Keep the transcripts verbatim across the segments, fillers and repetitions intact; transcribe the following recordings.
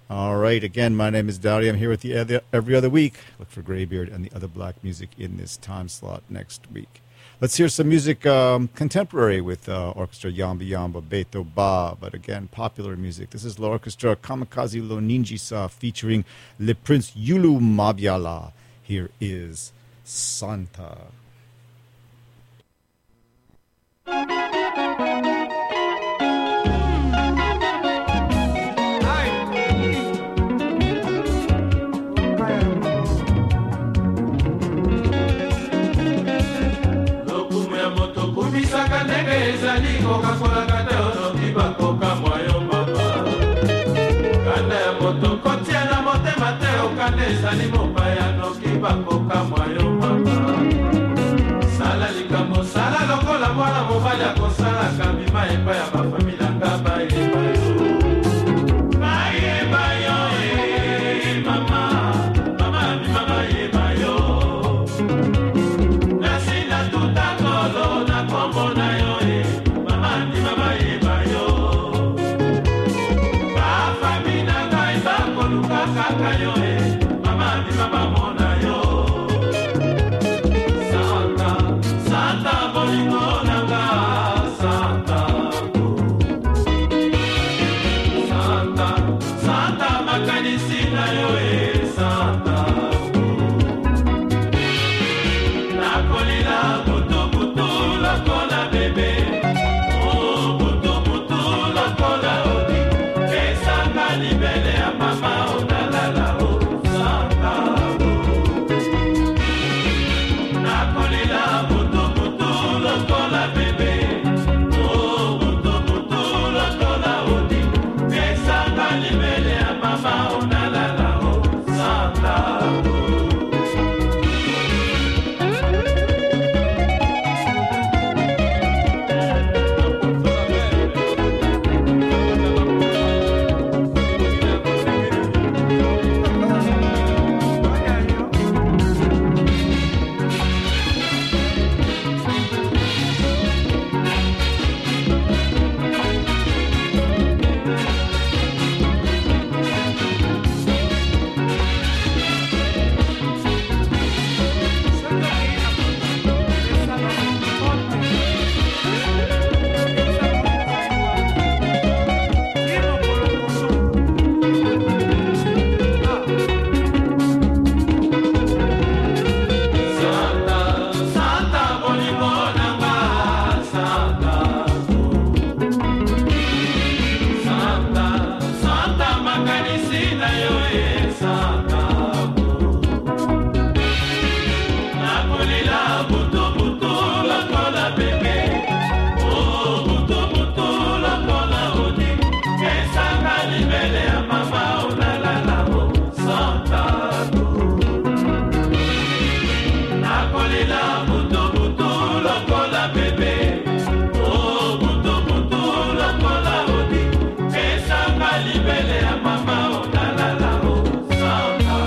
All right. Again, my name is Dari. I'm here with you other, every other week. Look for Greybeard and the other black music in this time slot next week. Let's hear some music um, contemporary with uh, Orchestra Yamba Yamba, Beto Ba, but again, popular music. This is the Orchestra Kamikaze Lo Ninjisa featuring Le Prince Yulu Mabiala. Here is Santa. Coca-Cola Cateo, Tiba Coca, Moyo Mama. Cane Moto Cotiana Mote Mateo, Cane Sanimo Payano, Kiba Coca, Moyo Mama. Sala Licamo, Sala Locola, Mola Mobile, Cosala, Camima, and Paya, Familia, Gaba, and Payo. Maye, Mayo, Mama, Mama, Mama, Mayo. Nasina Tutacolo, Nacomo, Nayo. Kayo eh, mama di mama mona yo. Santa, Santa bolingo nanga, Santa. Santa, Santa makanisi na yo eh, Santa. Nakolila butu butu la kola bebe, oh butu butu la kola odi, kesanga libele ya mama. Santa.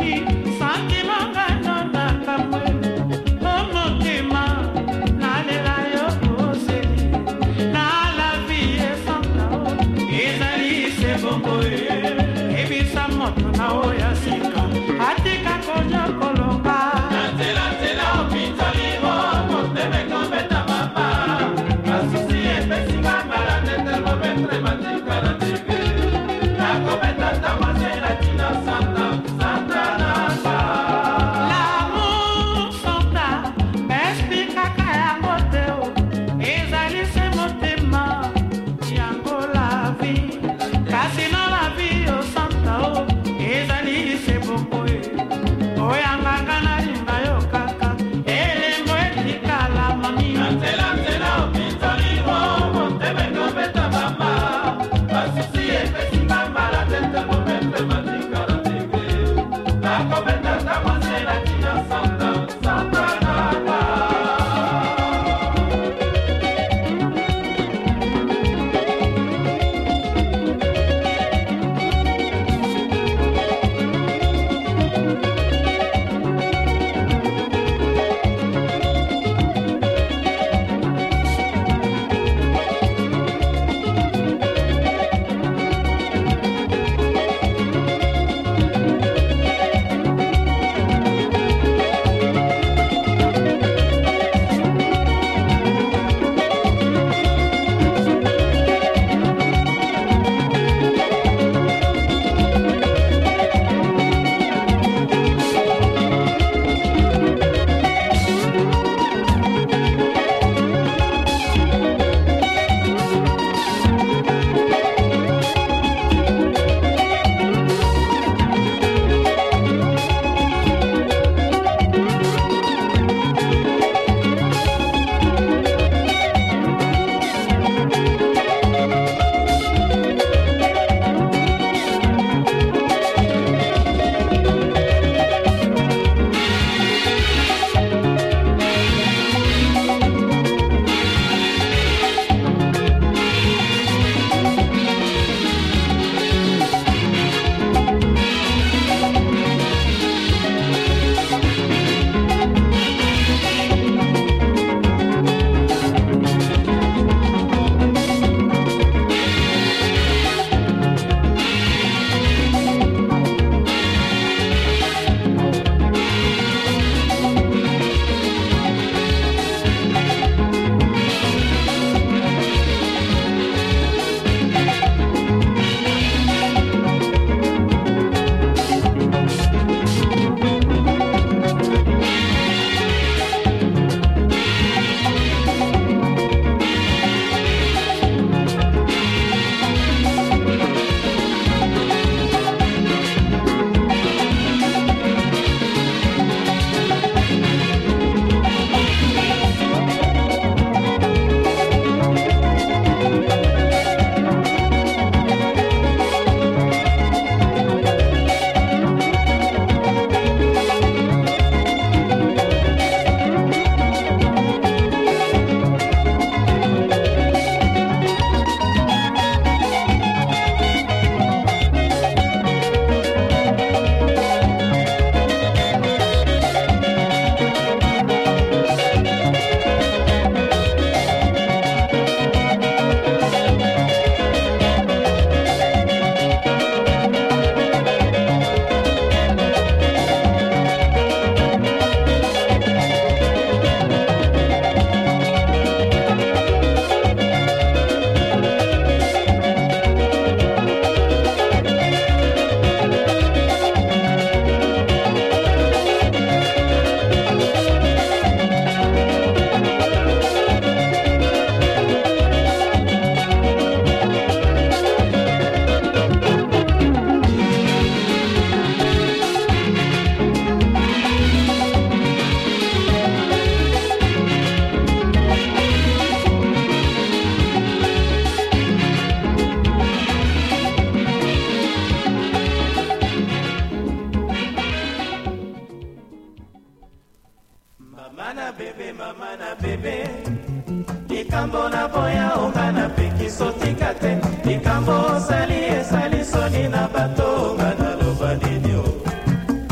likambo na boya onga na peki sotika te likambo sali esali soni na bato onga na loba nini o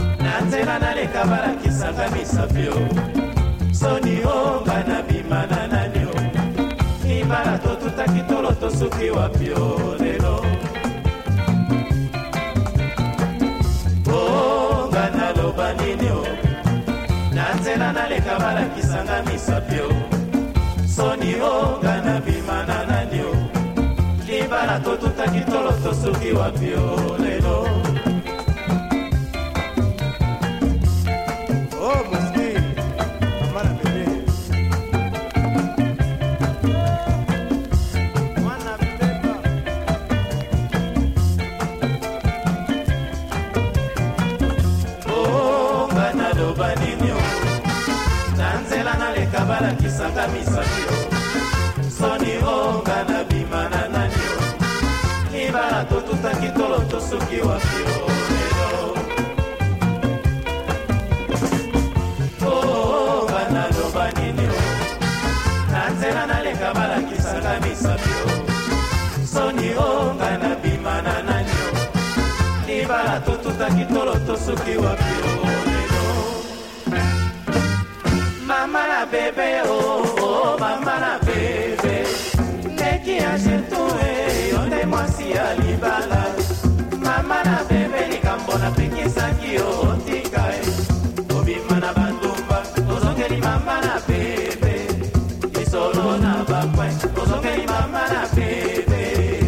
nzela naleka balakisanga misapio soni o nga na bima na nani o libala totutaki tolo tosuki wapio lelo o nga naloba nini o na nzela naleka balakisanga misapio soni o nga na bima na nani o libala totutaki tolo tosuki wapio lelo. Balakisanga misapio soni o nga na bima na nani o libala totutaki tolo tosuki wapio lelo o nga naloba nini o na nzela naleka balakisanga misapio soni o nga na bima na nani o libala totutaki tolo tosuki wapio lelo. Mama na bebe, oh, oh, mama na bebe Neki ashetue, yonde mwasi ya libala Mama na bebe, likambo na pekisaki yo tikae Obima na bandumba, ozongeli mama na bebe Isolo na bakwe, ozongeli mama na bebe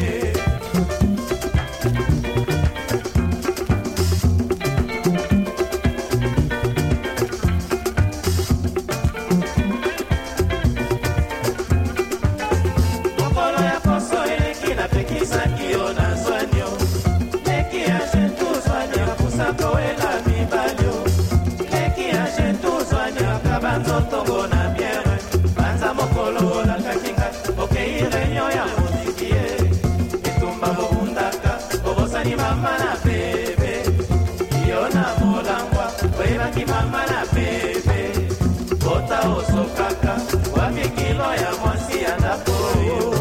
Tongo na biere banza mokolo la kakinga okei renyo ya musikie itumba bundaka obosani mama na bebe yona molangwa weba ki mama na bebe bota osokaka wa mikilo ya mwasi ya ndapoyo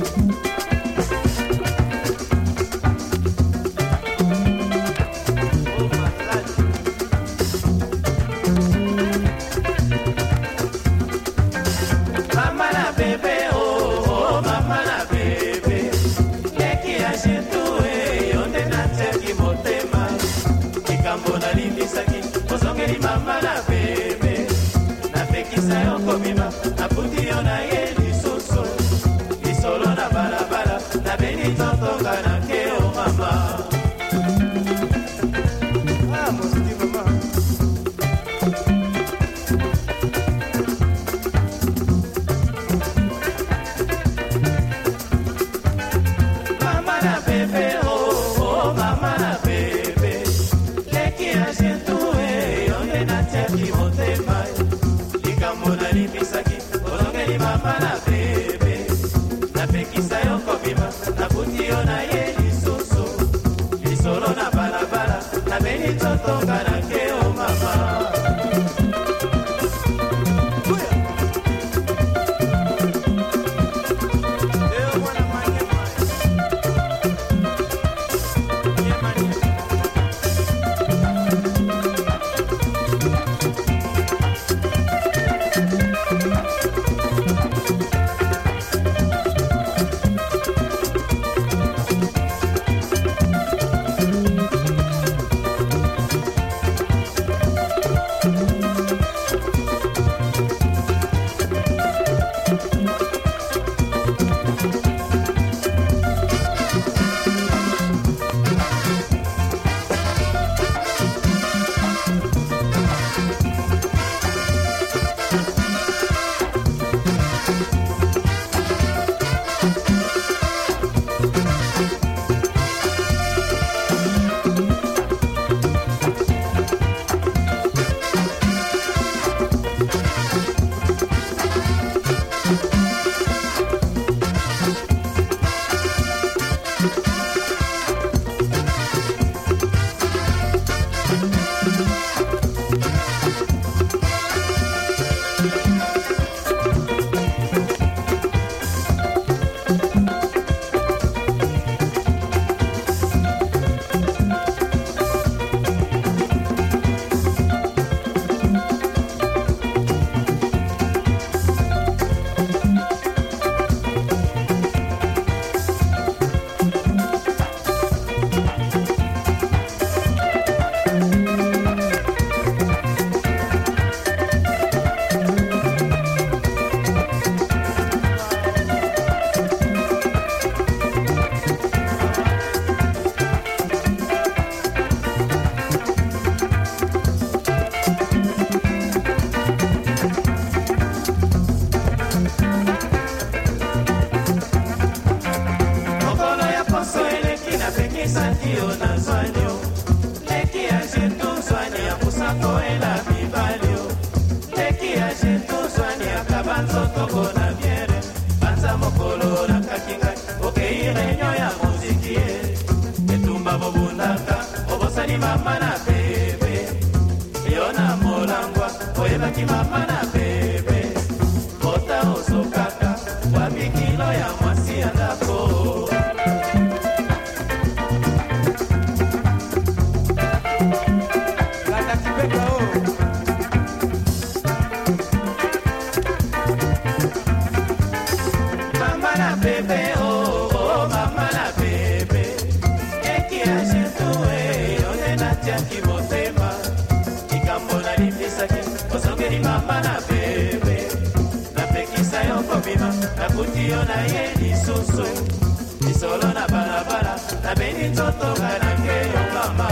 mama na bebe na pekisa yo komima na puti yo na ye lisusu lisolo na balabala na beni totonga na keo mama ah mosuki mama mama na bebe oh oh mama na bebe leki ya jentu That's ela mivalio leki ya shetuzwani akabanzotoko na biere banza mokolo na kakinga okeirenyo ya muziki etumba bobundaka obosani mama na bebe yona molangwa oyebaki mama na bebe kota osokaka wabikilo ya mwasi ya ndako mama na bebe napekisa yo kobima nakuti yo na ye lisusu lisolo na balabala nabeni nzotonga nange yo mama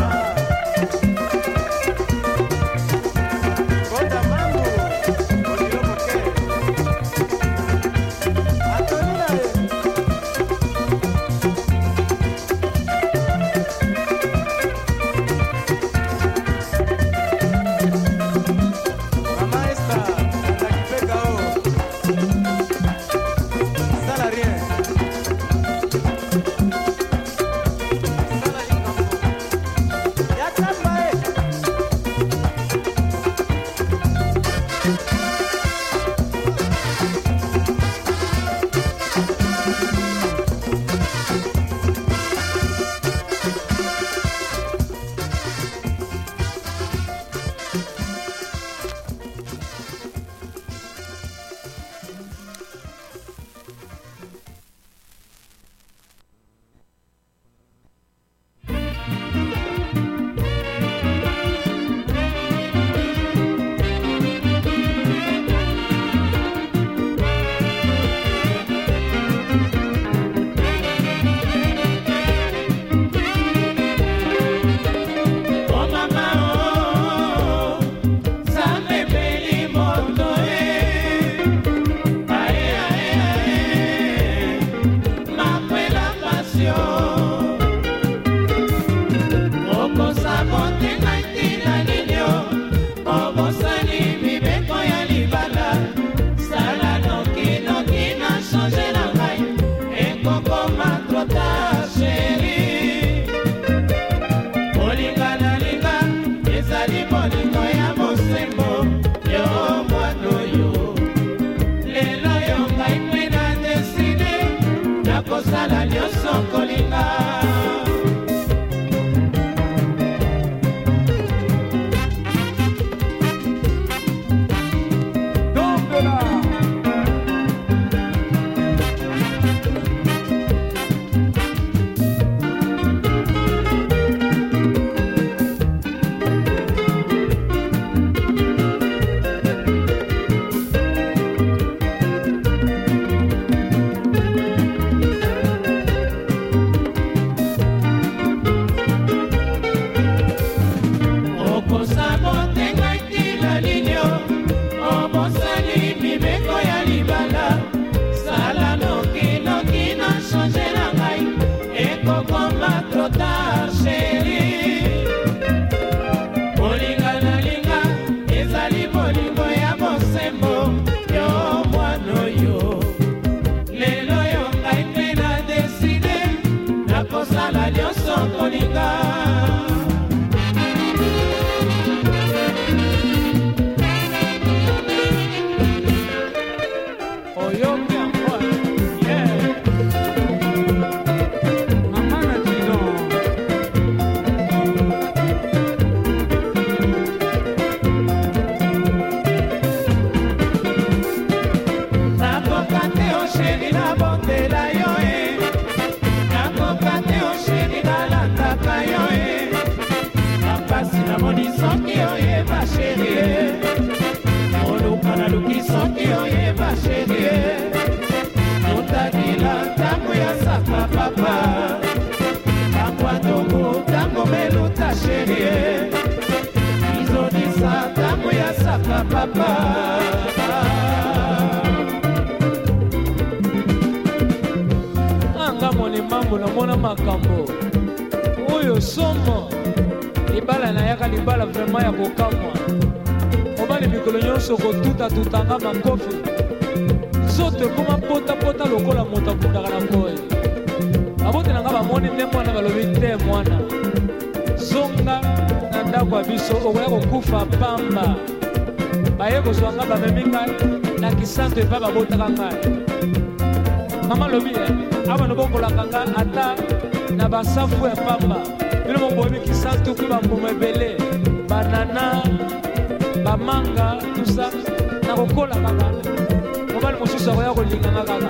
anga moni mambo na mona makambo oyo somo ibala libala na yaka libala vraiment ya kokamwa mobali mikolo nyonso kotuta tutanga makofi nzoto ekoma potapota lokola moto akundaka na koye abotelanga bamoni nde mwana balobi te mwana zonga na ndako ya biso okoya kokufa pamba baye kozwa nga bamemi ngai na kisanto epai babotaka ngai mama lobi awa nobokolaka nga ata na basafu ya pamba bino moboyebi kisanto mpe bambuma ebele banana bamanga tusa na kokola kaka mobali mosusu akoya kolinganga kaka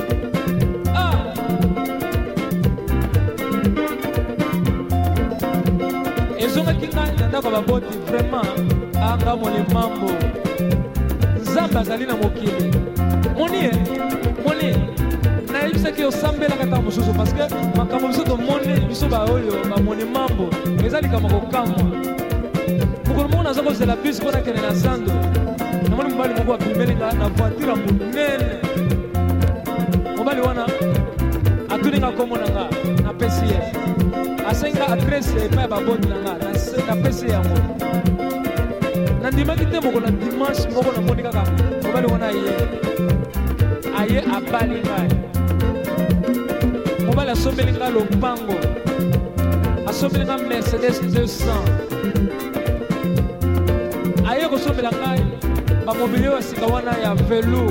ezongaki ngai na ndako ya baboti vraiment anga mole mambo nzambe azali na mokili monie monie nayebisaki osambelaka ntango mosusu parce que makambo biso tomoni biso baoyo bamoni mambo eza likambo kokamwa mokolo moko naza kozela bisi mpo nakende na zando namoni mobali moko apimelinga na voiture ya monene mobali wana atuninga kombo na nga napesi ye asenga adrese epai ya baboti na nga napesi ye yango nandimaki te mokolo na dimanche moko namoni kaka mobali wana aye aye abali ngai mobali asombeli ngai lopango asombeli ngai mercedes deux cents aye kosombela ngai bamobili oyo ya sika wana ya velo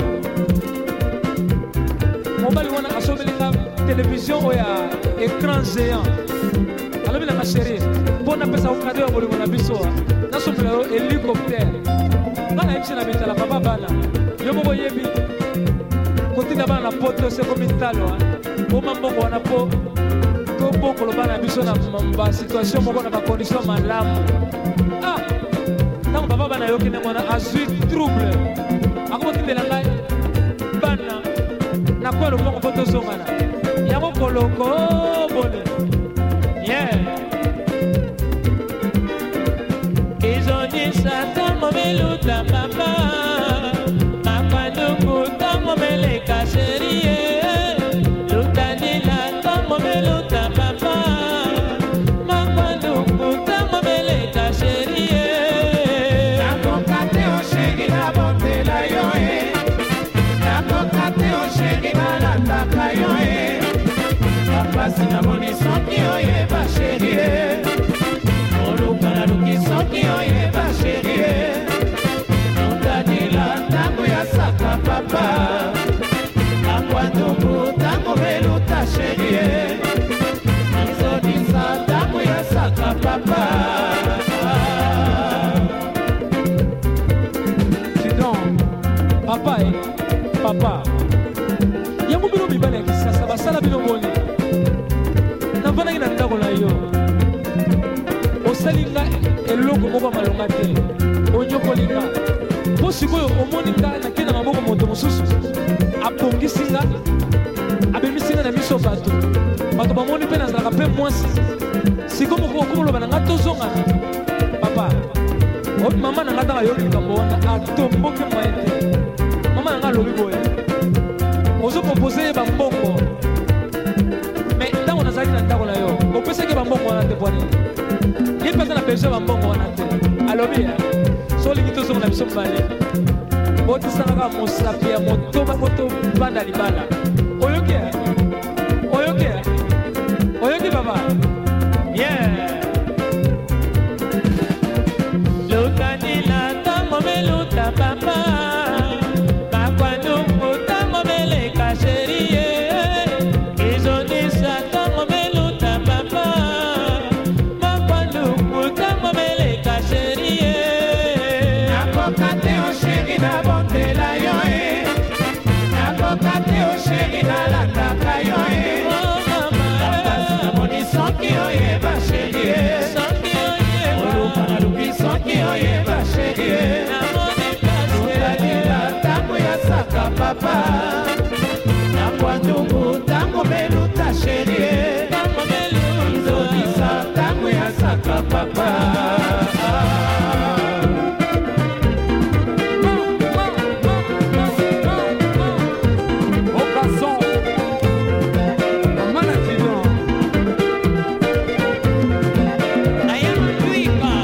mobali wana asombeli ngai televizio oyo ya écran géant alobi nanga sheri mpo napesa kokade ya bolingo na biso nasombela yo hélicoptère nga nayebisi na bitala papa bana yo moko yebi kotinda bana na poto sekomi talo oma mbongo wana mpo tobokolo bana biso na basituation moko na bacondition malamu ah ntango papa bana yoki nde mwana azwi trouble akobotindela ngai bana nakoya lobongo mpo tozongana yango koloko bone yeah Satan momeluta papa Makwanduku tango meleka sherie Lutanila tango meluta papa Makwanduku tango meleka sherie Nakokate o shegi na botela yoe Nakokate o shegi na lataka yoe Papa sinamoni soki oye ba sherie Olukana luki soki oye ba sherie Nutadila tango ya saka papa Akwandumu tango beluta sherie Nzodisa tango ya saka papa Sidon, papa eh, papa Yango bino mibale ya kisasa basala bino boni Navana ina ndako na yo osalinga eloko moko malonga te onyokolinga mpo sikoyo omoninga nake na maboko moto mosusu abongisinga abemisinga na miso bato bato bamoni mpe nazalaka mpe mwasi siko moko okomoloba na nga tozongana papa mama na nga ntaka yoki likambo wana atomboki moye te mama na nga alobi boye ozopropose ye bambongo me ntango nazalaki na ndako na yo opesaki bambongo wana te pwane ye mpenza na besoin bambongo wana te alobi solingi tozonga na biso mibale botisangaka mosapi ya motoba po tobanda libala oyoki oyoki oyoki papa yeah lukanila tango meluta papa bakwandumu tango meleka sherie izonisa tango meluta papa bakwandumu tango meleka sherie nakokate o sheri na botela yo e nakokate o sheri na landaka yo e kapasi na moni soki oyeba sherie oluka na luki soki oyeba sherie lukalila tango ya saka papa nakwandumu tango meluta sherie izodisa tango ya saka papa I am a dreamer.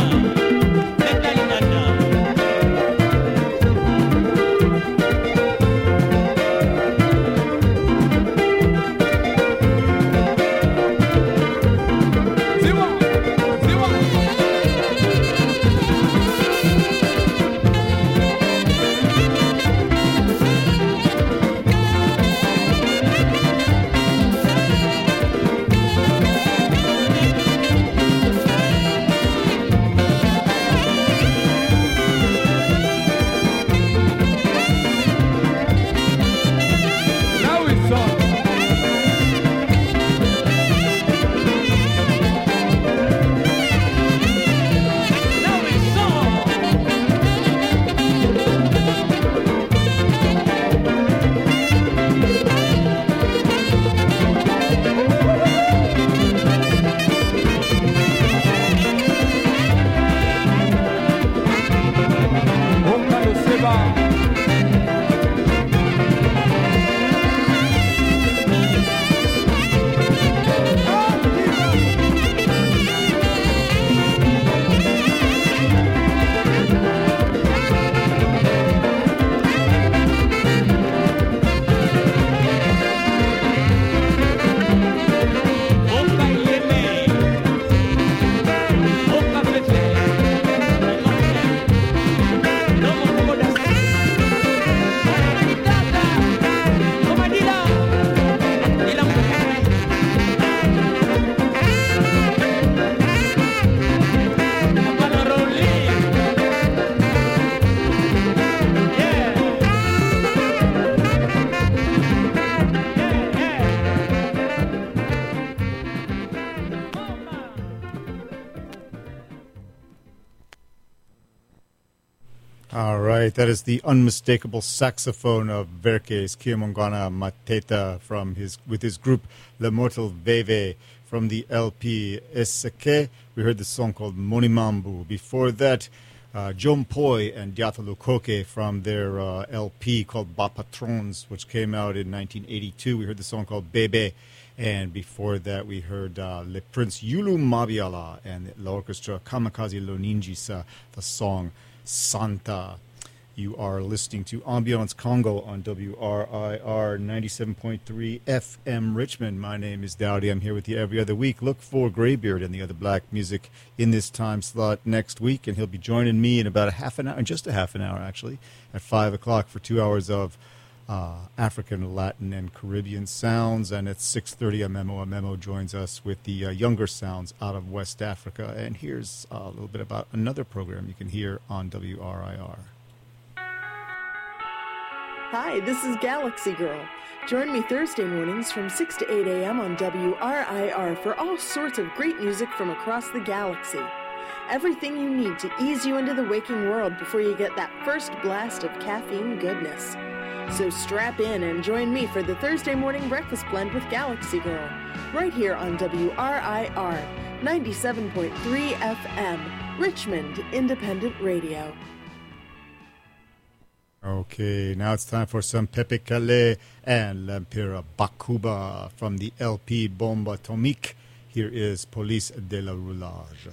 All right, that is the unmistakable saxophone of Verkes Kiamongana Mateta from his with his group Le Mortal Veve from the L P Eseke. We heard the song called Monimambu. Before that, uh, John Poi and Diatalo Koke from their uh, L P called Bapatrons, which came out in nineteen eighty-two. We heard the song called Bebe. And before that, we heard uh, Le Prince Yulu Mabiala and the orchestra Kamikaze Loninjisa, the song Santa. You are listening to Ambiance Congo on W R I R ninety-seven point three F M Richmond. My name is Dowdy. I'm here with you every other week. Look for Greybeard and the other black music in this time slot next week, and he'll be joining me in about a half an hour, in just a half an hour actually, at five o'clock for two hours of uh, African, Latin, and Caribbean sounds. And at six thirty, Amemo Amemo joins us with the uh, younger sounds out of West Africa. And here's uh, a little bit about another program you can hear on W R I R. Hi, this is Galaxy Girl. Join me Thursday mornings from six to eight a.m. on W R I R for all sorts of great music from across the galaxy. Everything you need to ease you into the waking world before you get that first blast of caffeine goodness. So strap in and join me for the Thursday morning breakfast blend with Galaxy Girl, right here on W R I R ninety-seven point three F M, Richmond Independent Radio. Okay, now it's time for some Pepe Kale and L'Empira Bakuba from the L P Bomba Atomique. Here is Police de la Roulage.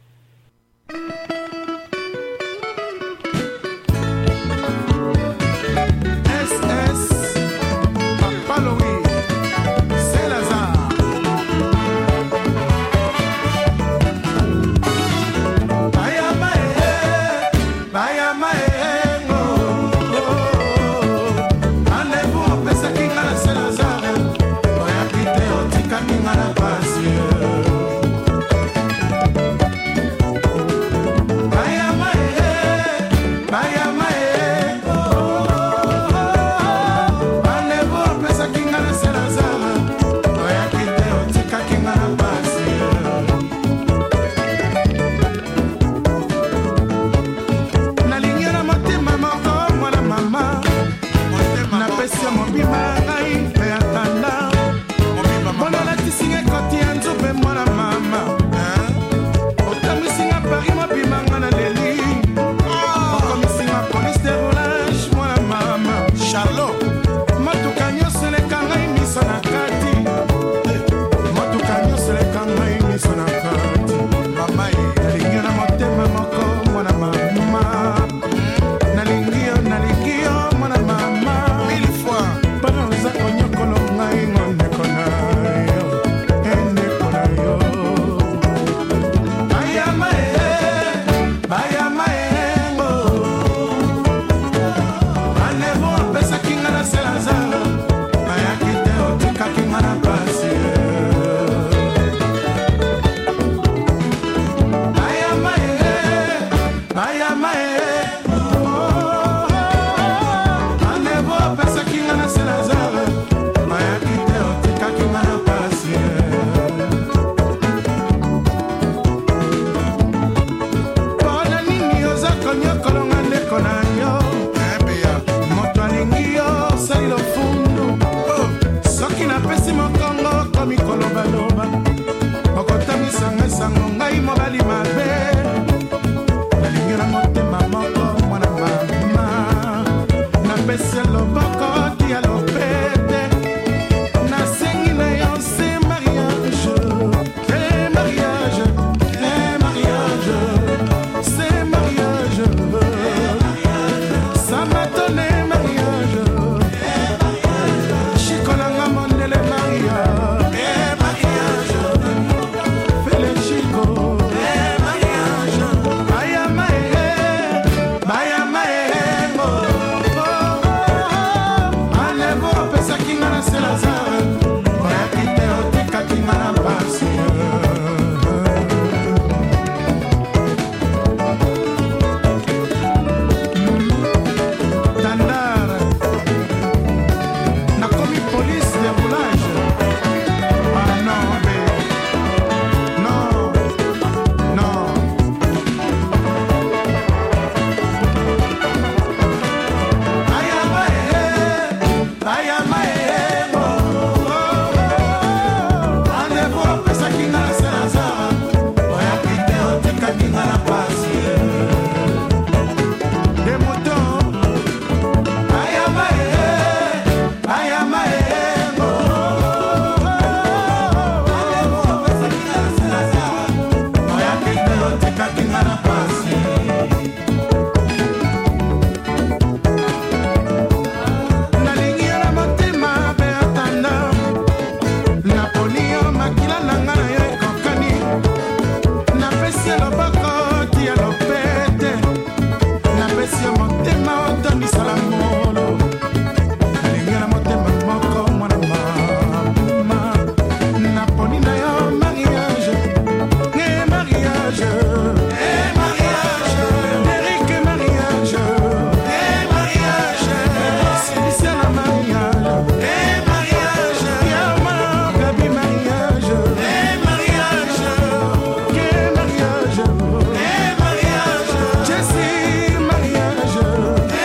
S S Papaloui, c'est Lazare. Baya mae, baya mae. Mama pesi ya motema otonisala molo nalingi na motema moko mwana mama naponi na yo mariage ne mariage e mariage Eric mariage e mariage Célestia na mariage e mariage Yama Gabi mariage e mariage que mariage e mariage Jessie mariage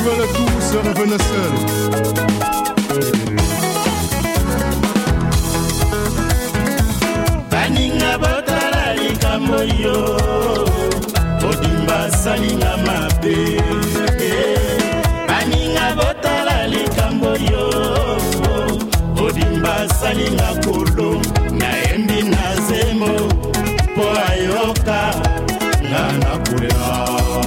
veulent tous revenir seuls. Baninga botala likambo yo Odimba salinga mabe Baninga botala likambo yo Odimba salinga kolo Na embi na zemo Po ayoka Ngana kulea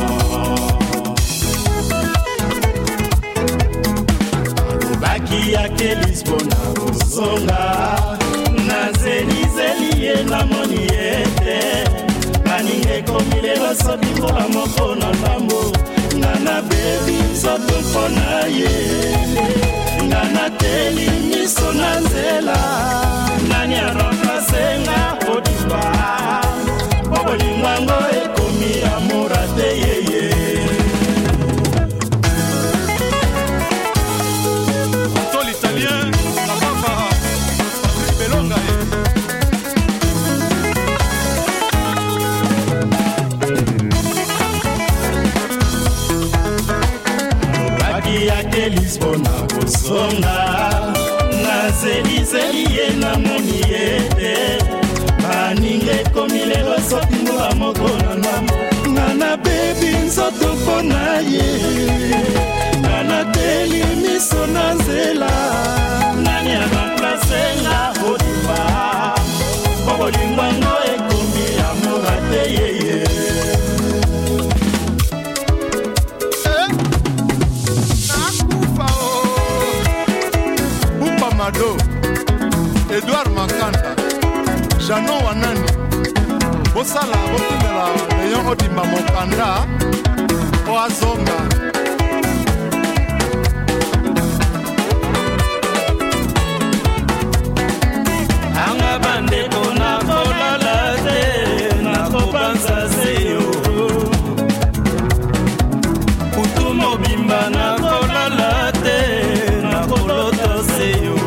Alubaki yake Lisbona kusonga Na zeli zeli ye na moni yete Baninge komile baso bimbo la moko na lambo Ngana baby soto kona ye Ngana teli miso na nzela Nani a remplace nga Odimba Bobo lingwango ekomi amora te ye ye Anto l'italien, la baba, Patrick Belonga. Baki yake Lisbona kusonga Na zeli zeli ye na moni yete Baninge komile baso bimbo la moko na namo Ngana baby nzoto pona ye Ngana teli miso na nzela Nani a remplace nga Odimba Bobo lingwango ekomi amora te ye ye Mado, Edouard Makanda, Janon Wanani, Bosala, Bokimela, Leon Odimba Mokanda, Oazonga. Anga bande kona kola late, na kobanza seyo. Utumo bimba na kola late, na koloto seyo.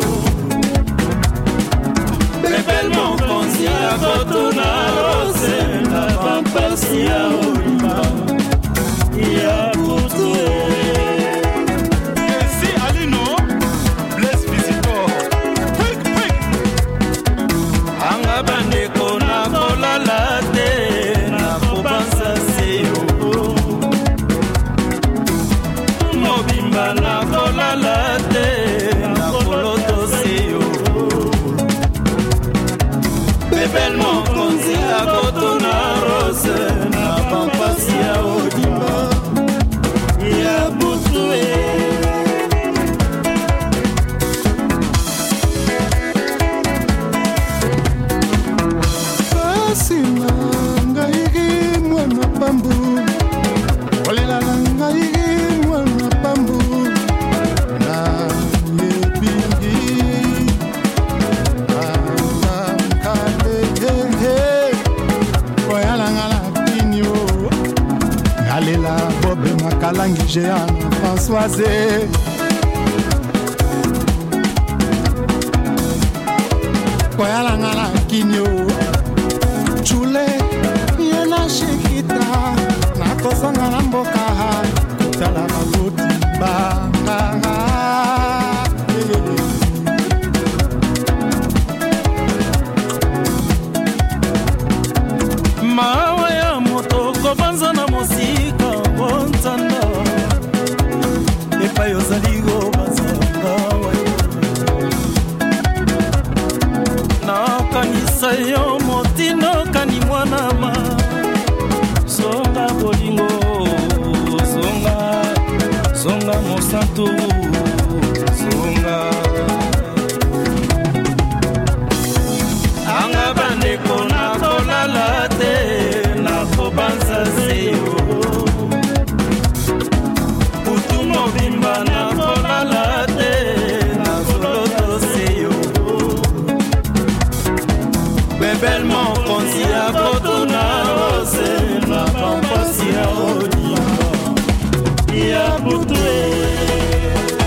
Bebelmo konsi a kotuna rose, na pampasi a Odimba, ya kutue. Si Alino, bless visitor. Quick, quick. Anga bande kona kola late, na kobanza seyo. Mobimba na kola late, na koloto seyo. Bebelmo konzi a kotuna rose, na pampasi a Odimba, ya butue. Basina ngai mwana pambu, olela ngai mwana pambu, na yebingi, amkale he, oyala ngala pinyo, ngalela bobe makalangi jeana Françoise. Oyala ngala kinyo. Chule yena shikita na kozanga na mboka tala magoti banga Mawa ya moto kobanza na mosika bonzanda Epa yozaligo bazanga Na kanisa yo motino kani mwana ma Songa bolingo Songa Songa mosantu Songa Anga bande kona kola late Na kobanza seyo Utu mobimba na kola late Na koloto seyo Bebelmo konsi a kotuna rose Na pampasi a Odimba Ya butue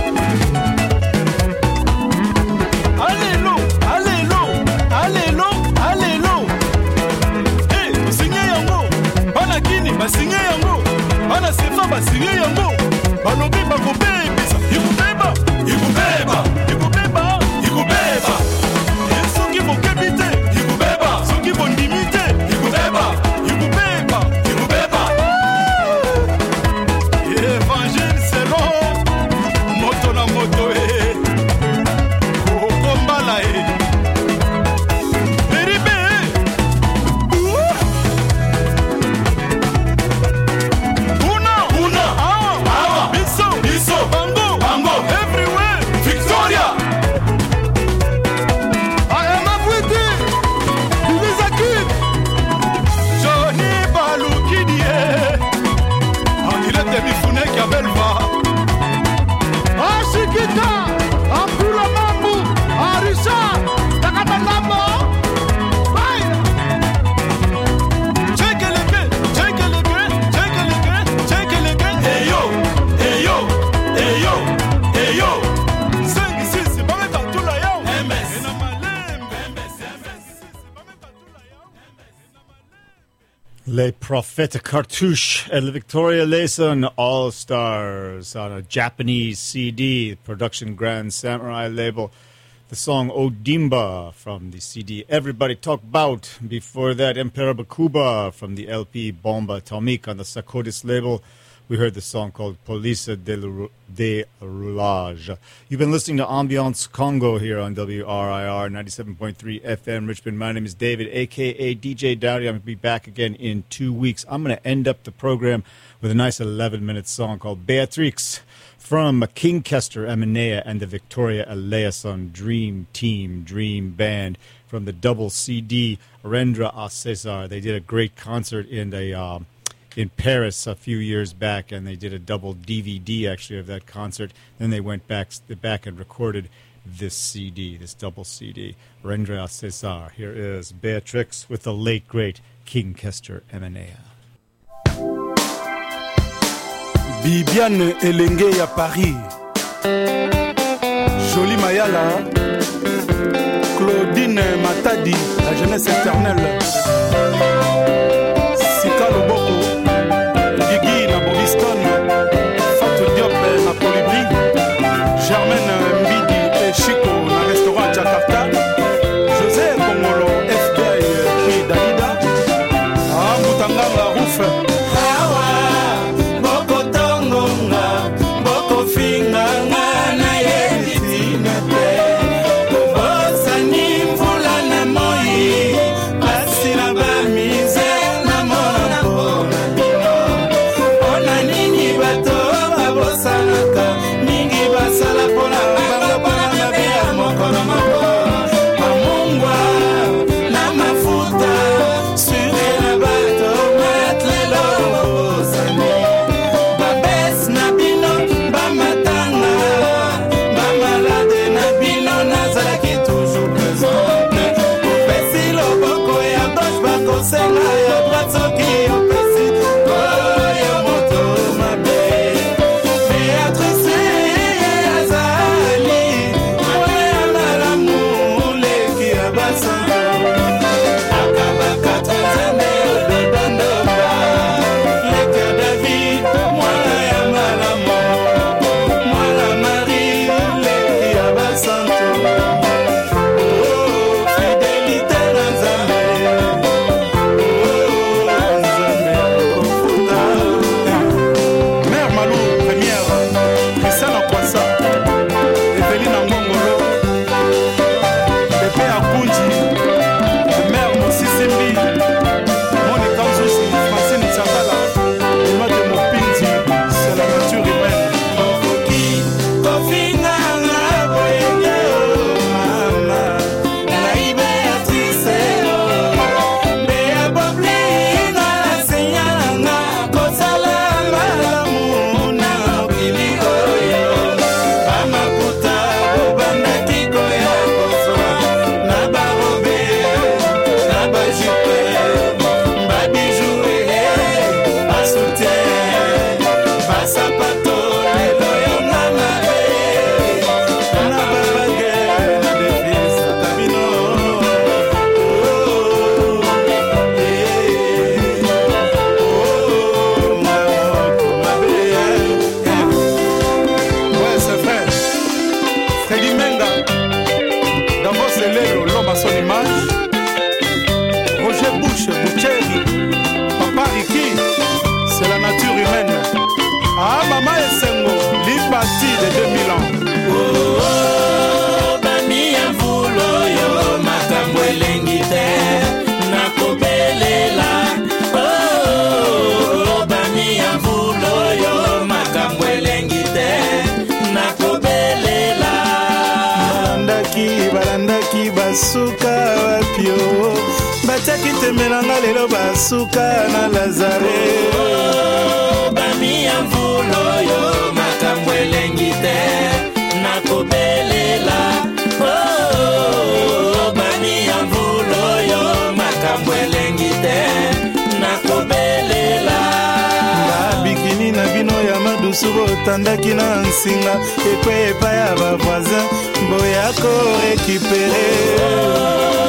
balobi bakobebisa ikobeba ikobeba ikobeba ikobeba soki bokebi te ikobeba soki bondimi te ikobeba ikobeba ikobeba évangile selon moto na moto e kokombala e beribe una una awa awa biso biso bango bango everywhere Victoria I am a pretty Ibiza Kid Johnny Balukidie Angilete Mifuneki Abelva Ashikita Ampula Mambu Arisha Takata Lambo Bye Check it again Check it again Check it again Check it again Hey yo Hey yo Hey yo Hey yo cinq six Bameta Tula yo M S Ena Malembe M S M S Bameta Tula yo Les Prophètes Cartouche and Victoria Layson All Stars on a Japanese C D, production Grand Samurai label. The song Odimba from the C D Everybody Talk Bout. Before that, Emperor Bakuba from the L P Bomba Atomique on the Sakodis label. We heard the song called Police de, Ru- de Roulage. You've been listening to Ambiance Congo here on W R I R ninety-seven point three F M Richmond. My name is David, a k a. D J Dowdy. I'm going to be back again in two weeks. I'm going to end up the program with a nice eleven-minute song called Beatrix from King Kester Emanea and the Victoria Eleison Dream Team, Dream Band from the double C D Rendra a César. They did a great concert in the... Um, in Paris a few years back, and they did a double D V D actually of that concert. Then they went back back and recorded this C D, this double C D. Rendra a César. Here is Beatrix with the late great King Kester Emanea. Bibiane Elenge à Paris, Jolie Mayala, Claudine Matadi, la jeunesse éternelle, Sika Loboko, Guigui na Bobiston, Fatou Diop na Colibri, Germaine Mbidi et Chico na restaurant Jakarta, José Kongolo, F B I puis Dalida, Ambutanganga Rouf. Moi, Bouche Boucheri, Papa Riki, c'est la nature humaine. Ah, Mama Esengo, l'Ipati de deux mille ans. Oh, oh, Bami Amvulo yo, makambo elengi te, nakobelela. Oh, oh, Bami Amvulo yo, makambo elengi te, nakobelela. Balandaki, balandaki, basuka wapio, bataki temelanga lelo basuka na Lazare. Oh, Bami Amvulo yo, makambo elengi te, nakobelela. Oh, Bami Amvulo yo, makambo elengi te, nakobelela. Babikini na bino ya madusu botandaki na nsinga ekwe epa ya bavoisin boya ko récupérer.